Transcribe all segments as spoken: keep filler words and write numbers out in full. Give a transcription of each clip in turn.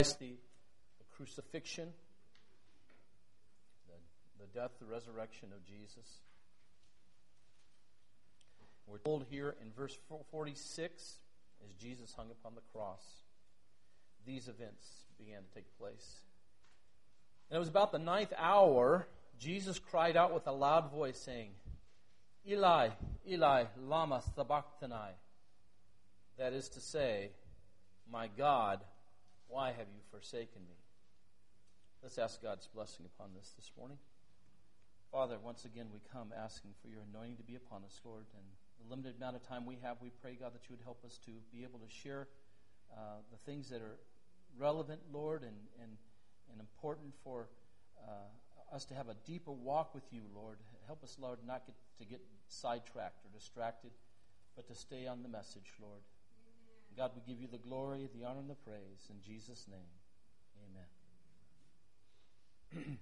The, the crucifixion, the, the death, the resurrection of Jesus. We're told here in verse forty-six, as Jesus hung upon the cross, these events began to take place. And it was about the ninth hour, Jesus cried out with a loud voice, saying, Eli, Eli, lama sabachthani. That is to say, my God, why have you forsaken me? Let's ask God's blessing upon this this morning. Father, once again we come asking for your anointing to be upon us, Lord. And the limited amount of time we have, we pray, God, that you would help us to be able to share uh, the things that are relevant, Lord, and, and, and important for uh, us to have a deeper walk with you, Lord. Help us, Lord, not get, to get sidetracked or distracted, but to stay on the message, Lord. God, we give you the glory, the honor, and the praise. In Jesus' name, amen.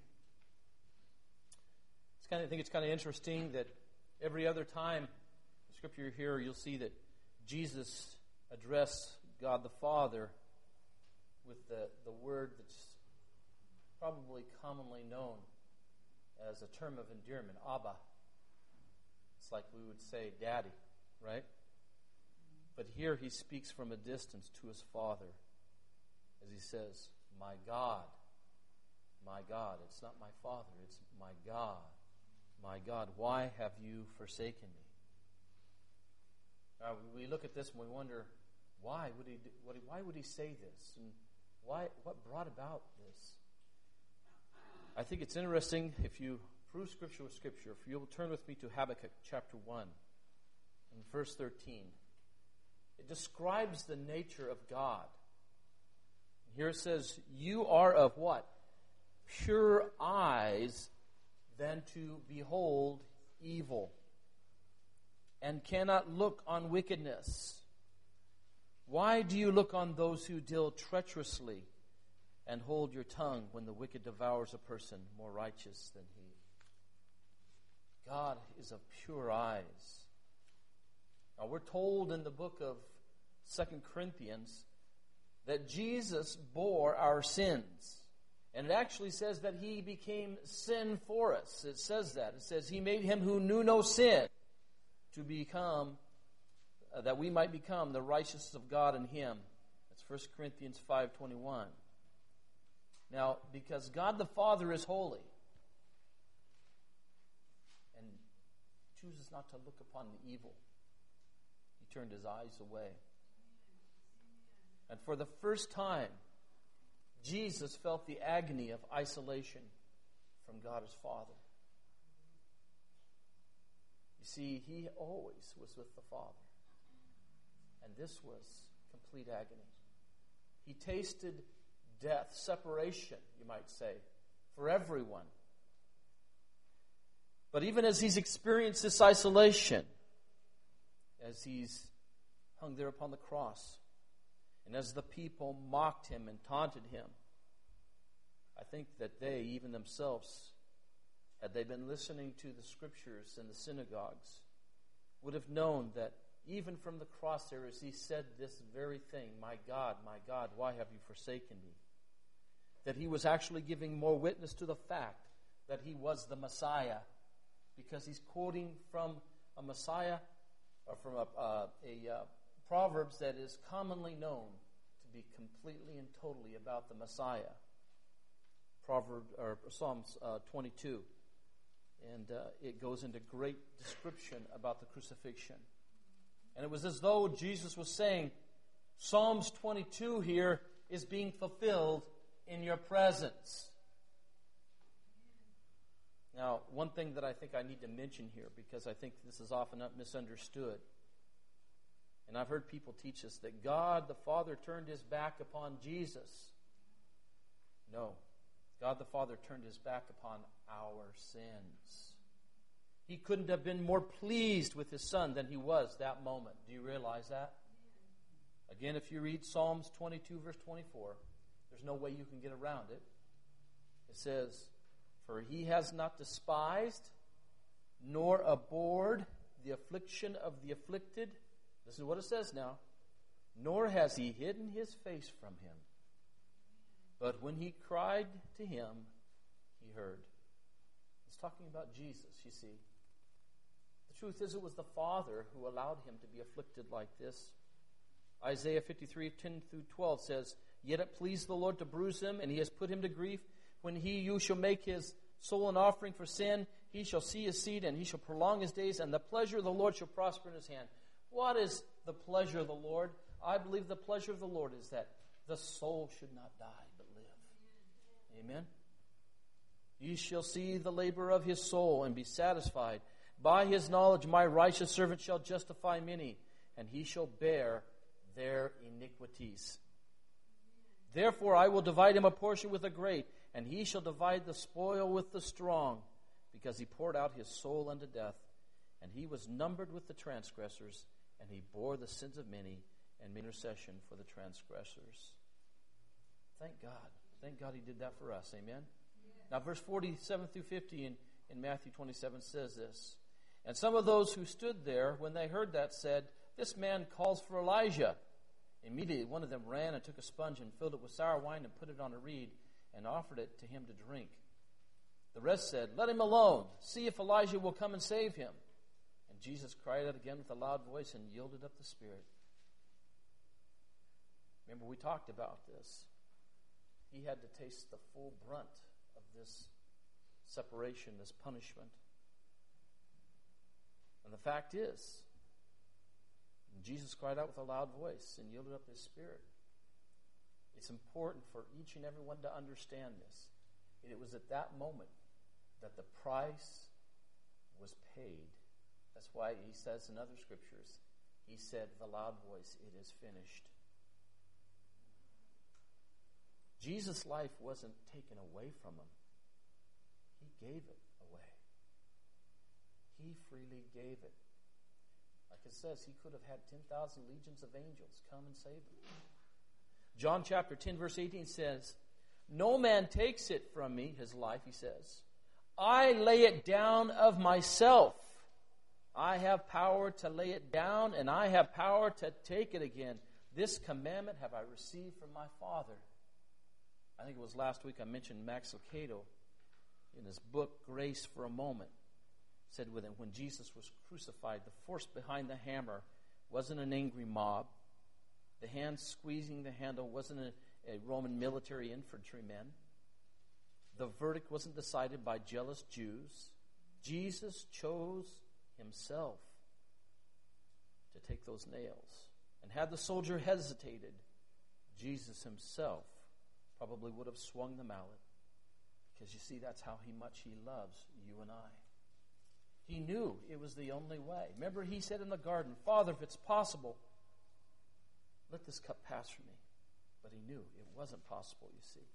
It's kind of, I think it's kind of interesting that every other time the scripture you hear, you'll see that Jesus addressed God the Father with the, the word that's probably commonly known as a term of endearment, Abba. It's like we would say, Daddy, right? But here he speaks from a distance to his Father as he says, my God, my God. It's not my Father, it's my God, my God. Why have you forsaken me? Now, we look at this and we wonder, why would he do, what, why would he say this? And why? What brought about this? I think it's interesting if you prove Scripture with Scripture. If you'll turn with me to Habakkuk chapter one and verse thirteen. It describes the nature of God. Here it says, you are of what? Pure eyes than to behold evil, and cannot look on wickedness. Why do you look on those who deal treacherously, and hold your tongue when the wicked devours a person more righteous than he? God is of pure eyes. Now we're told in the book of Second Corinthians that Jesus bore our sins. And it actually says that he became sin for us. It says that. It says he made him who knew no sin to become, uh, that we might become the righteousness of God in him. That's First Corinthians five twenty-one. Now, because God the Father is holy and chooses not to look upon the evil, he turned his eyes away. And for the first time, Jesus felt the agony of isolation from God his Father. You see, he always was with the Father. And this was complete agony. He tasted death, separation, you might say, for everyone. But even as he's experienced this isolation, as he's hung there upon the cross, and as the people mocked him and taunted him, I think that they, even themselves, had they been listening to the scriptures in the synagogues, would have known that even from the cross there, as he said this very thing, my God, my God, why have you forsaken me? That he was actually giving more witness to the fact that he was the Messiah, because he's quoting from a Messiah, or from a, uh, a uh, Proverbs that is commonly known to be completely and totally about the Messiah. Proverb or Psalms uh, twenty-two, and uh, it goes into great description about the crucifixion. And it was as though Jesus was saying, Psalms twenty-two here is being fulfilled in your presence. Now, one thing that I think I need to mention here, because I think this is often misunderstood, and I've heard people teach us that God the Father turned his back upon Jesus. No. God the Father turned his back upon our sins. He couldn't have been more pleased with his Son than he was that moment. Do you realize that? Again, if you read Psalms twenty-two, verse twenty-four, there's no way you can get around it. It says, for he has not despised nor abhorred the affliction of the afflicted. This is what it says now. Nor has he hidden his face from him. But when he cried to him, he heard. It's talking about Jesus, you see. The truth is, it was the Father who allowed him to be afflicted like this. Isaiah fifty-three, ten through twelve says, Yet it pleased the Lord to bruise him, and he has put him to grief. When he, you shall make his soul an offering for sin, he shall see his seed, and he shall prolong his days, and the pleasure of the Lord shall prosper in his hand. What is the pleasure of the Lord? I believe the pleasure of the Lord is that the soul should not die, but live. Amen? Ye shall see the labor of his soul, and be satisfied. By his knowledge my righteous servant shall justify many, and he shall bear their iniquities. Therefore I will divide him a portion with the great, and he shall divide the spoil with the strong, because he poured out his soul unto death, and he was numbered with the transgressors, and he bore the sins of many, and made intercession for the transgressors. Thank God. Thank God he did that for us. Amen? Yeah. Now verse forty-seven through fifty in, in Matthew twenty-seven says this. And some of those who stood there, when they heard that, said, This man calls for Elijah. Immediately one of them ran and took a sponge and filled it with sour wine and put it on a reed and offered it to him to drink. The rest said, Let him alone. See if Elijah will come and save him. And Jesus cried out again with a loud voice and yielded up the spirit. Remember, we talked about this. He had to taste the full brunt of this separation, this punishment. And the fact is, Jesus cried out with a loud voice and yielded up his spirit. It's important for each and every one to understand this. It was at that moment that the price was paid. That's why he says in other scriptures, he said with a loud voice, It is finished. Jesus' life wasn't taken away from him. He gave it away. He freely gave it. Like it says, he could have had ten thousand legions of angels come and save him. John chapter ten, verse eighteen says, No man takes it from me, his life, he says. I lay it down of myself. I have power to lay it down, and I have power to take it again. This commandment have I received from my Father. I think it was last week I mentioned Max Lucado in his book, Grace for a Moment. Said with him, when Jesus was crucified, the force behind the hammer wasn't an angry mob. The hand squeezing the handle wasn't a, a Roman military infantryman. The verdict wasn't decided by jealous Jews. Jesus chose himself to take those nails. And had the soldier hesitated, Jesus himself probably would have swung the mallet. Because you see, that's how he much he loves you and I. He knew it was the only way. Remember, he said in the garden, Father, if it's possible, let this cup pass from me. But he knew it wasn't possible, you see.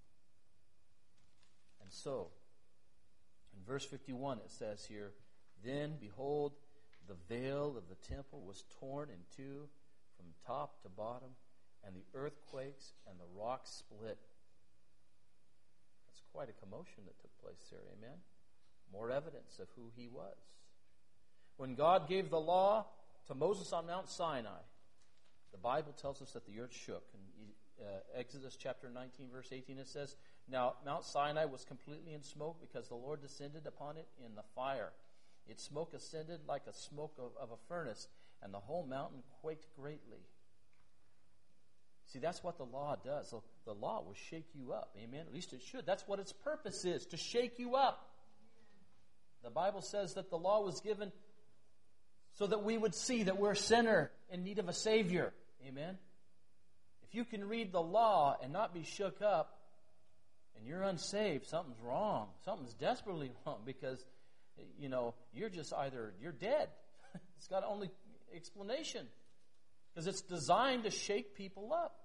And so, in verse fifty-one, it says here, Then, behold, the veil of the temple was torn in two from top to bottom, and the earthquakes and the rocks split. That's quite a commotion that took place there, amen? More evidence of who he was. When God gave the law to Moses on Mount Sinai, the Bible tells us that the earth shook. In uh, Exodus chapter nineteen, verse eighteen, it says, Now Mount Sinai was completely in smoke because the Lord descended upon it in the fire. Its smoke ascended like a smoke of, of a furnace, and the whole mountain quaked greatly. See, that's what the law does. The, the law will shake you up. Amen? At least it should. That's what its purpose is, to shake you up. The Bible says that the law was given so that we would see that we're a sinner in need of a Savior. Amen? If you can read the law and not be shook up, and you're unsaved, something's wrong. Something's desperately wrong because, you know, you're just either, you're dead. It's got only explanation. Because it's designed to shake people up.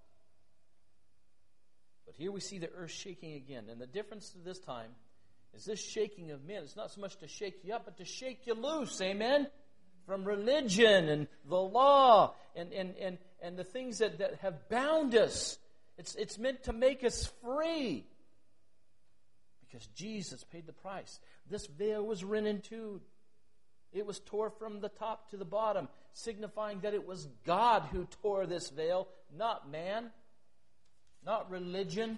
But here we see the earth shaking again. And the difference to this time is this shaking of men. It's not so much to shake you up, but to shake you loose. Amen? From religion and the law and, and, and, and the things that, that have bound us. It's, it's meant to make us free. Because Jesus paid the price. This veil was rent in two. It was tore from the top to the bottom, signifying that it was God who tore this veil, not man, not religion.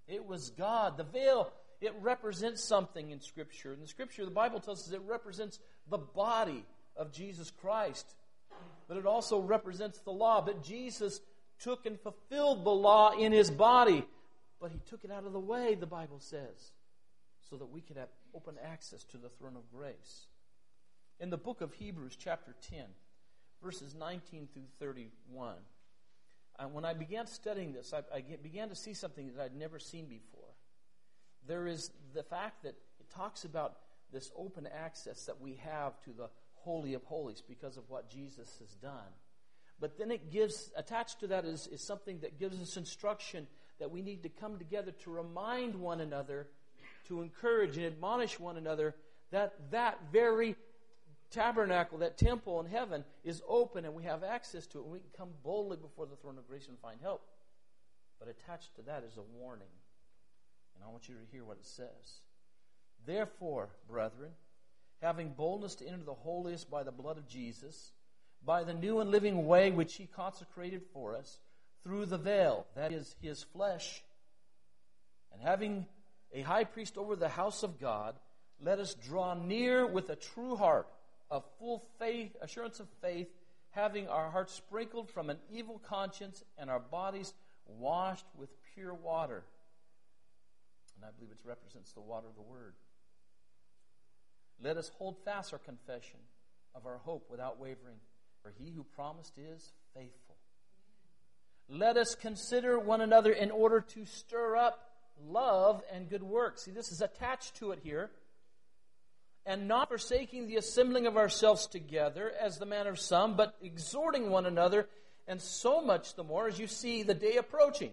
It was God. The veil, it represents something in Scripture. In the Scripture, the Bible tells us it represents the body of Jesus Christ. But it also represents the law. But Jesus took and fulfilled the law in His body. But He took it out of the way, the Bible says, so that we could have open access to the throne of grace. In the book of Hebrews, chapter ten, verses nineteen through thirty-one, uh, when I began studying this, I, I began to see something that I'd never seen before. There is the fact that it talks about this open access that we have to the Holy of Holies because of what Jesus has done. But then it gives, attached to that is, is something that gives us instruction that we need to come together to remind one another, to encourage and admonish one another that that very tabernacle, that temple in heaven is open and we have access to it. And we can come boldly before the throne of grace and find help. But attached to that is a warning. And I want you to hear what it says. Therefore, brethren, having boldness to enter the holiest by the blood of Jesus, by the new and living way which He consecrated for us, through the veil, that is, His flesh, and having a high priest over the house of God, let us draw near with a true heart, of full faith, assurance of faith, having our hearts sprinkled from an evil conscience and our bodies washed with pure water. And I believe it represents the water of the Word. Let us hold fast our confession of our hope without wavering, for He who promised is faithful. Let us consider one another in order to stir up love and good works. See, this is attached to it here. And not forsaking the assembling of ourselves together, as the manner of some, but exhorting one another, and so much the more as you see the day approaching.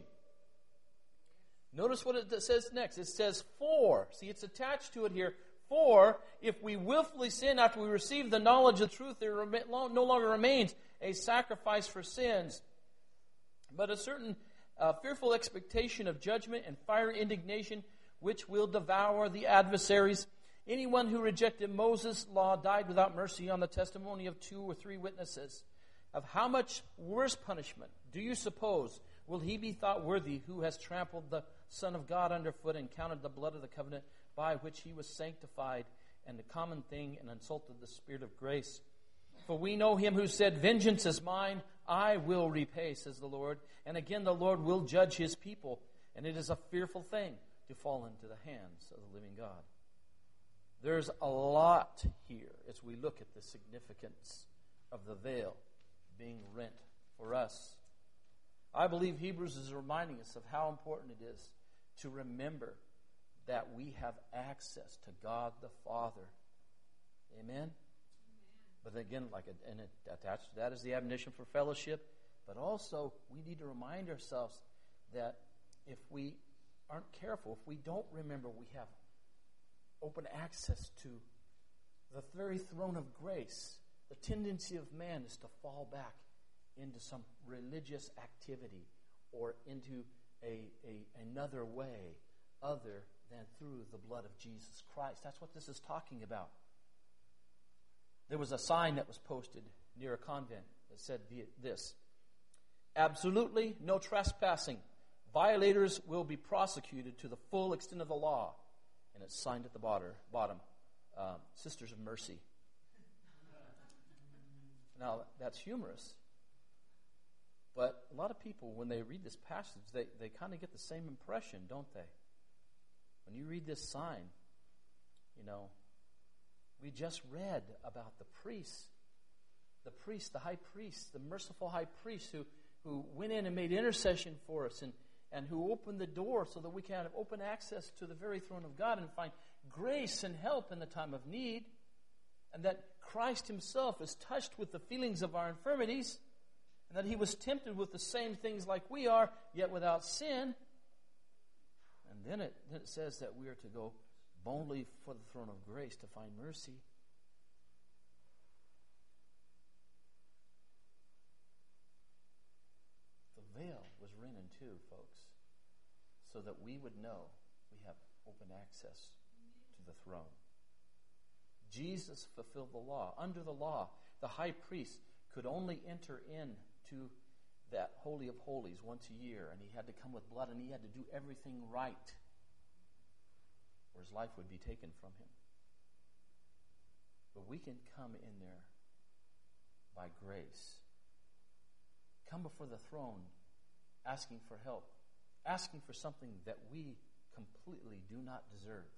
Notice what it says next. It says, for. See, it's attached to it here. For, if we willfully sin after we receive the knowledge of the truth, there no longer remains a sacrifice for sins, but a certain uh, fearful expectation of judgment and fiery indignation, which will devour the adversaries. Anyone who rejected Moses' law died without mercy on the testimony of two or three witnesses. Of how much worse punishment do you suppose will he be thought worthy who has trampled the Son of God underfoot and counted the blood of the covenant by which he was sanctified and the common thing and insulted the Spirit of grace? For we know Him who said, vengeance is mine, I will repay, says the Lord. And again the Lord will judge His people. And it is a fearful thing to fall into the hands of the living God. There's a lot here as we look at the significance of the veil being rent for us. I believe Hebrews is reminding us of how important it is to remember that we have access to God the Father. Amen? But again, like a, and it, attached to that is the admonition for fellowship. But also, we need to remind ourselves that if we aren't careful, if we don't remember we have open access to the very throne of grace, the tendency of man is to fall back into some religious activity or into a, a another way other than through the blood of Jesus Christ. That's what this is talking about. There was a sign that was posted near a convent that said this: absolutely no trespassing. Violators will be prosecuted to the full extent of the law. And it's signed at the bottom, um, Sisters of Mercy. Now, that's humorous. But a lot of people, when they read this passage, they, they kind of get the same impression, don't they? When you read this sign, you know, we just read about the priest, the priest, the high priest, the merciful high priest who, who went in and made intercession for us and and who opened the door so that we can have open access to the very throne of God and find grace and help in the time of need, and that Christ Himself is touched with the feelings of our infirmities, and that He was tempted with the same things like we are, yet without sin. And then it, then it says that we are to go boldly for the throne of grace to find mercy. The veil was rent in two, folks, so that we would know we have open access to the throne. Jesus fulfilled the law. Under the law, the high priest could only enter into that Holy of Holies once a year, and he had to come with blood, and he had to do everything right, or his life would be taken from him. But we can come in there by grace. Come before the throne asking for help, asking for something that we completely do not deserve.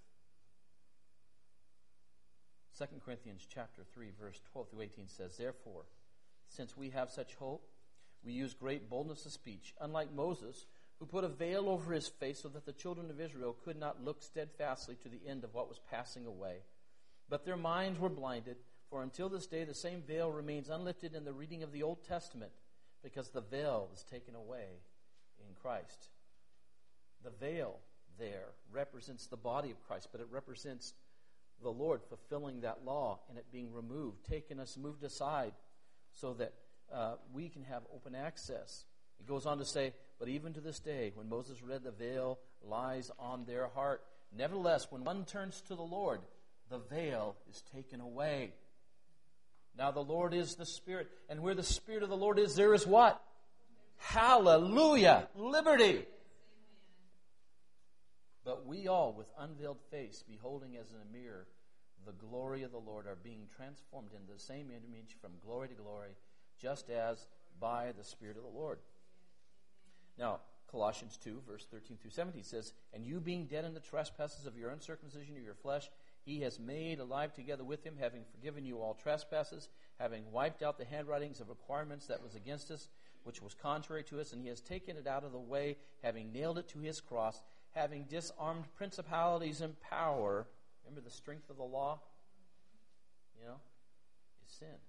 Second Corinthians chapter three, verse twelve through eighteen says, "Therefore, since we have such hope, we use great boldness of speech, unlike Moses, who put a veil over his face so that the children of Israel could not look steadfastly to the end of what was passing away. But their minds were blinded, for until this day the same veil remains unlifted in the reading of the Old Testament, because the veil was taken away in Christ." The veil there represents the body of Christ, but it represents the Lord fulfilling that law and it being removed, taken us, moved aside, so that uh, we can have open access. It goes on to say, "But even to this day, when Moses read, the veil lies on their heart. Nevertheless, when one turns to the Lord, the veil is taken away." Now the Lord is the Spirit, and where the Spirit of the Lord is, there is what? Hallelujah! Liberty! But we all, with unveiled face, beholding as in a mirror the glory of the Lord, are being transformed into the same image from glory to glory, just as by the Spirit of the Lord. Now, Colossians two, verse thirteen through seventeen says, "And you being dead in the trespasses of your uncircumcision of your flesh, he has made alive together with him, having forgiven you all trespasses, having wiped out the handwritings of requirements that was against us, which was contrary to us, and he has taken it out of the way, having nailed it to his cross, having disarmed principalities and power." Remember the strength of the law? You know, is sin.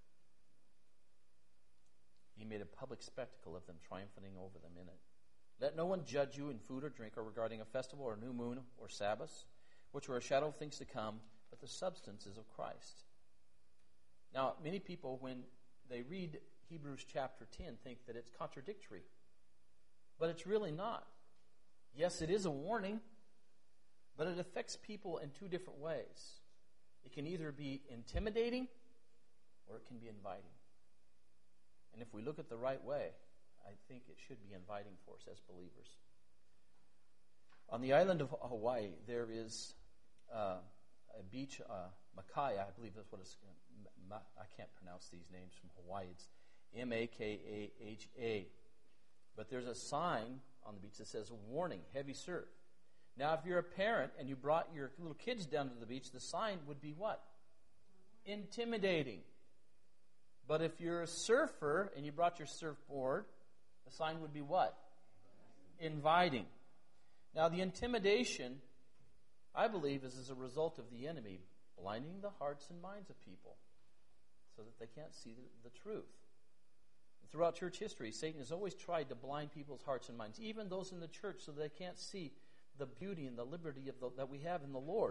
He made a public spectacle of them, triumphing over them in it. "Let no one judge you in food or drink, or regarding a festival or new moon or Sabbaths, which are a shadow of things to come, but the substance is of Christ." Now, many people, when they read Hebrews chapter ten, think that it's contradictory. But it's really not. Yes, it is a warning, but it affects people in two different ways. It can either be intimidating or it can be inviting. And if we look at the right way, I think it should be inviting for us as believers. On the island of Hawaii, there is uh, a beach, uh, Makaya, I believe that's what it's, I can't pronounce these names from Hawaii. It's M A K A H A. But there's a sign on the beach that says, "Warning, heavy surf." Now, if you're a parent and you brought your little kids down to the beach, the sign would be what? Intimidating. But if you're a surfer and you brought your surfboard, the sign would be what? Inviting. Now, the intimidation, I believe, is as a result of the enemy blinding the hearts and minds of people so that they can't see the, the truth. Throughout church history, Satan has always tried to blind people's hearts and minds, even those in the church, so they can't see the beauty and the liberty of the, that we have in the Lord.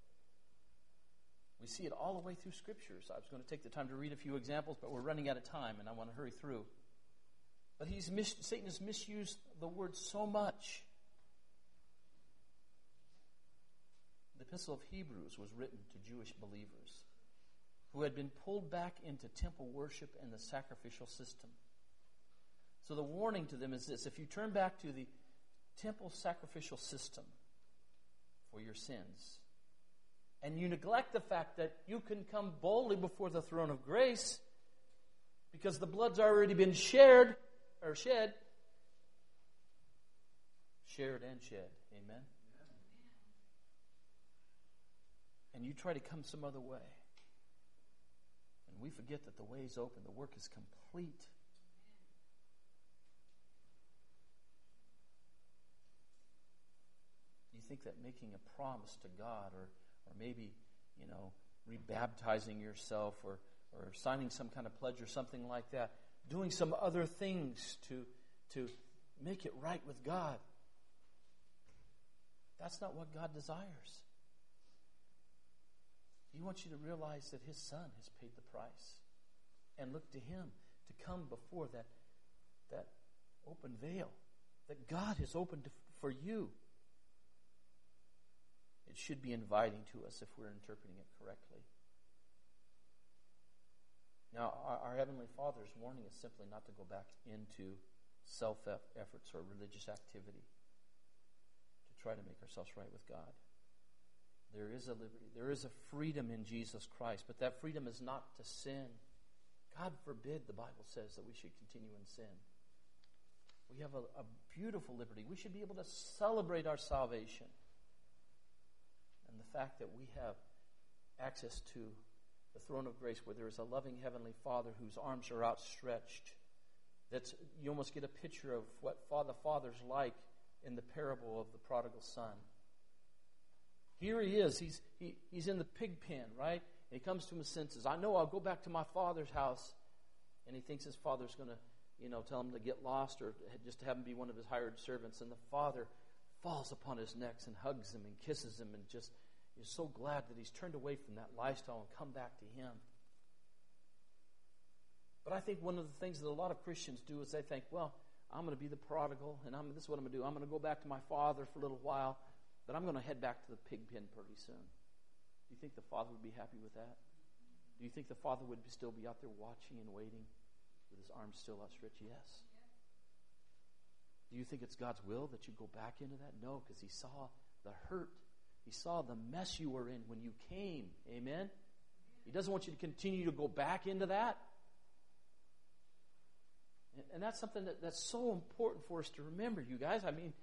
We see it all the way through Scriptures. I was going to take the time to read a few examples, but we're running out of time, and I want to hurry through. But he's mis- Satan has misused the word so much. The Epistle of Hebrews was written to Jewish believers who had been pulled back into temple worship and the sacrificial system. So the warning to them is this: if you turn back to the temple sacrificial system for your sins, and you neglect the fact that you can come boldly before the throne of grace because the blood's already been shared or shed, shared and shed. Amen? And you try to come some other way, and we forget that the way is open, the work is complete. You think that making a promise to God, or or maybe, you know, rebaptizing yourself, or, or signing some kind of pledge or something like that, doing some other things to, to make it right with God, that's not what God desires. He wants you to realize that His Son has paid the price, and look to Him to come before that, that open veil that God has opened for you. It should be inviting to us if we're interpreting it correctly. Now, our, our Heavenly Father's warning is simply not to go back into self-efforts or religious activity to try to make ourselves right with God. There is a liberty. There is a freedom in Jesus Christ, but that freedom is not to sin. God forbid, the Bible says, that we should continue in sin. We have a, a beautiful liberty. We should be able to celebrate our salvation. And the fact that we have access to the throne of grace where there is a loving Heavenly Father whose arms are outstretched. That's, you almost get a picture of what the Father's like in the parable of the prodigal son. Here he is. He's, he, he's in the pig pen, right? And he comes to his senses. I know I'll go back to my father's house. And he thinks his father's going to, you know, tell him to get lost or just to have him be one of his hired servants. And the father falls upon his neck and hugs him and kisses him and just is so glad that he's turned away from that lifestyle and come back to him. But I think one of the things that a lot of Christians do is they think, well, I'm going to be the prodigal, and I'm, this is what I'm going to do. I'm going to go back to my father for a little while, but I'm going to head back to the pig pen pretty soon. Do you think the father would be happy with that? Do you think the father would still be out there watching and waiting with his arms still outstretched? Yes. Do you think it's God's will that you go back into that? No, because he saw the hurt. He saw the mess you were in when you came. Amen? He doesn't want you to continue to go back into that. And that's something that, that's so important for us to remember, you guys. I mean,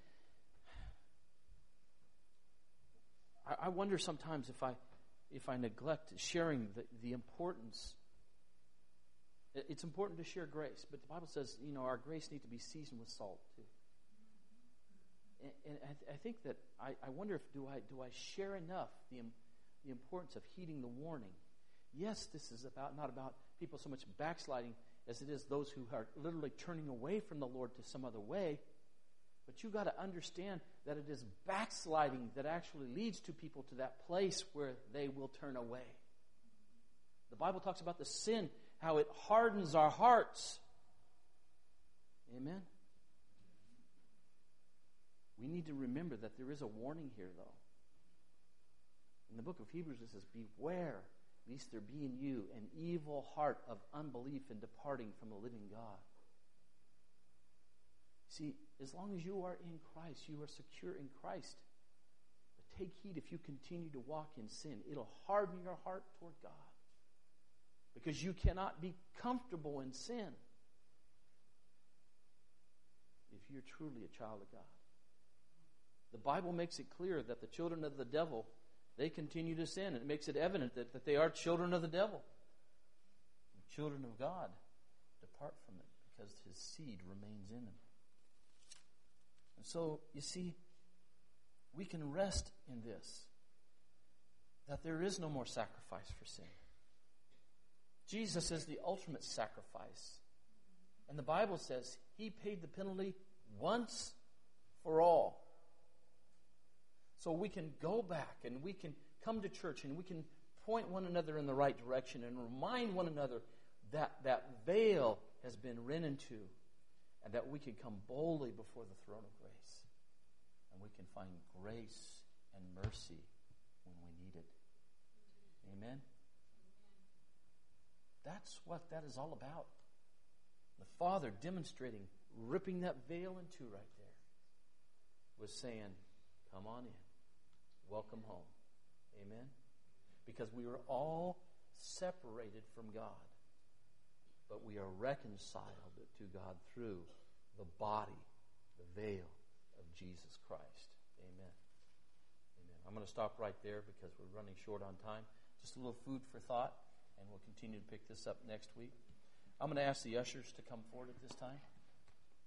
I, I wonder sometimes if I if I neglect sharing the, the importance. It's important to share grace, but the Bible says, you know, our grace needs to be seasoned with salt too. And, and I, th- I think that I, I wonder if do I do I share enough the the importance of heeding the warning. Yes, this is about not about people so much backsliding as it is those who are literally turning away from the Lord to some other way. But you got to understand that it is backsliding that actually leads to people to that place where they will turn away. The Bible talks about the sin, how it hardens our hearts. Amen? We need to remember that there is a warning here, though. In the book of Hebrews, it says, beware, lest there be in you an evil heart of unbelief and departing from the living God. See, as long as you are in Christ, you are secure in Christ. But take heed if you continue to walk in sin. It'll harden your heart toward God. Because you cannot be comfortable in sin if you're truly a child of God. The Bible makes it clear that the children of the devil, they continue to sin. And it makes it evident that, that they are children of the devil. The children of God depart from it because his seed remains in them. And so, you see, we can rest in this, that there is no more sacrifice for sin. Jesus is the ultimate sacrifice. And the Bible says he paid the penalty once for all. So we can go back and we can come to church and we can point one another in the right direction and remind one another that that veil has been rent into and that we can come boldly before the throne of grace. And we can find grace and mercy when we need it. Amen? That's what that is all about. The Father demonstrating, ripping that veil in two right there, was saying, come on in. Welcome home. Amen? Because we were all separated from God, but we are reconciled to God through the body, the veil of Jesus Christ. Amen. Amen. I'm going to stop right there because we're running short on time. Just a little food for thought, and we'll continue to pick this up next week. I'm going to ask the ushers to come forward at this time.